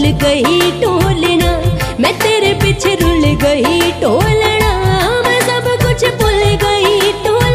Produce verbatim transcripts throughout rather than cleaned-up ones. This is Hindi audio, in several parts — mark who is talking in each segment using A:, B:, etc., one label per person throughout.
A: भूल गई टोलना, मैं तेरे पीछे रुल गई टोलना, मैं सब कुछ भूल गई टोलना।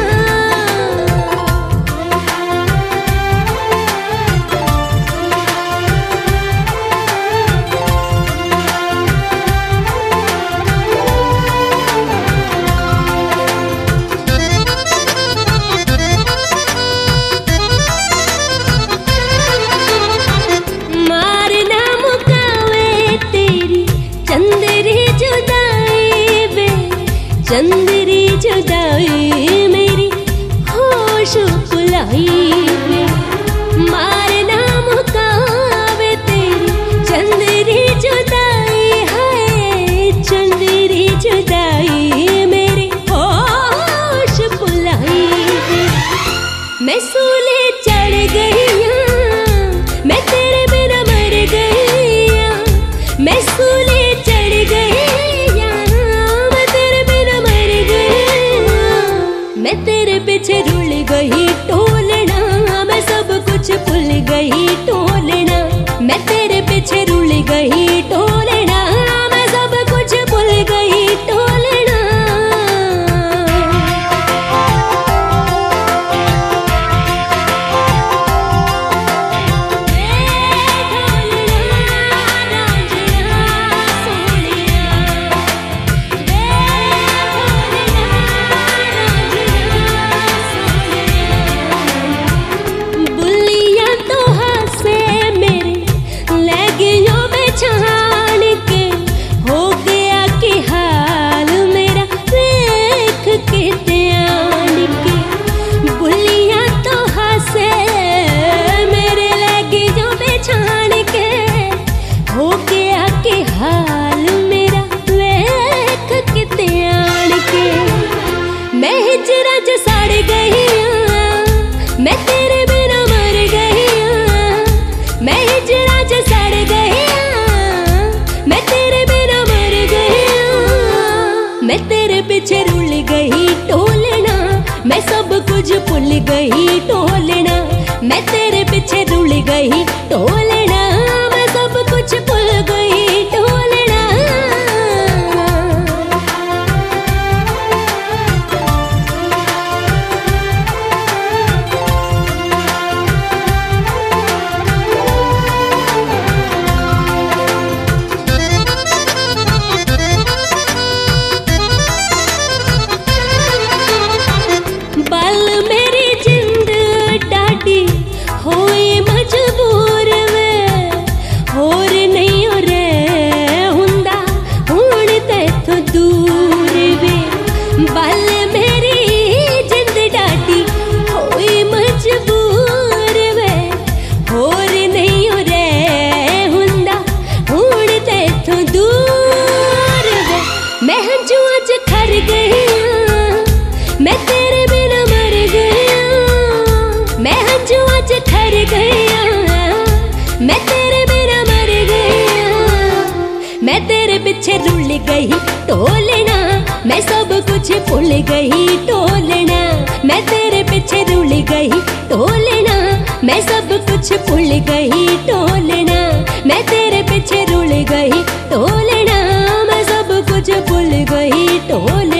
A: चंदरी जुदाई मेरी होश भुलाई वे, मारना मुकावे तेरी चंदरी जुदाई है, चंदरी जुदाई मेरी होश भुलाई वे। मैं सूले चढ़ गई हूँ, मैं तेरे बिना मर गई हूँ, मैं सूले चढ़ गई, मैं तेरे पीछे रुल गई टोलना, मैं सब कुछ भूल गई टोलना, मैं तेरे पीछे रुल गई टोलना, मैं सब कुछ भूल गई टोलना। मैं तेरे बिना मर गई हूँ, मैं हिजरा च सड़ गई हूँ, मैं तेरे बिना मर गई हूँ, मैं तेरे पीछे रुल गई टोलना, मैं सब कुछ भूल गई टोलना, मैं तेरे पीछे रुल गई टोलना, मैं सब कुछ भूल गई टोलना। मैं तेरे बिना मर गया, मैं हंजुआ च ठर गया, मैं तेरे बिना मर गया, मैं तेरे पीछे रुल गई टोलना, मैं सब कुछ भूल गई टोलना, मैं तेरे पीछे रुल गई टोलना, मैं सब कुछ भूल गई टोलना, मैं तेरे पीछे रुल गई टोलना, मैं सब कुछ भूल गई टोलना।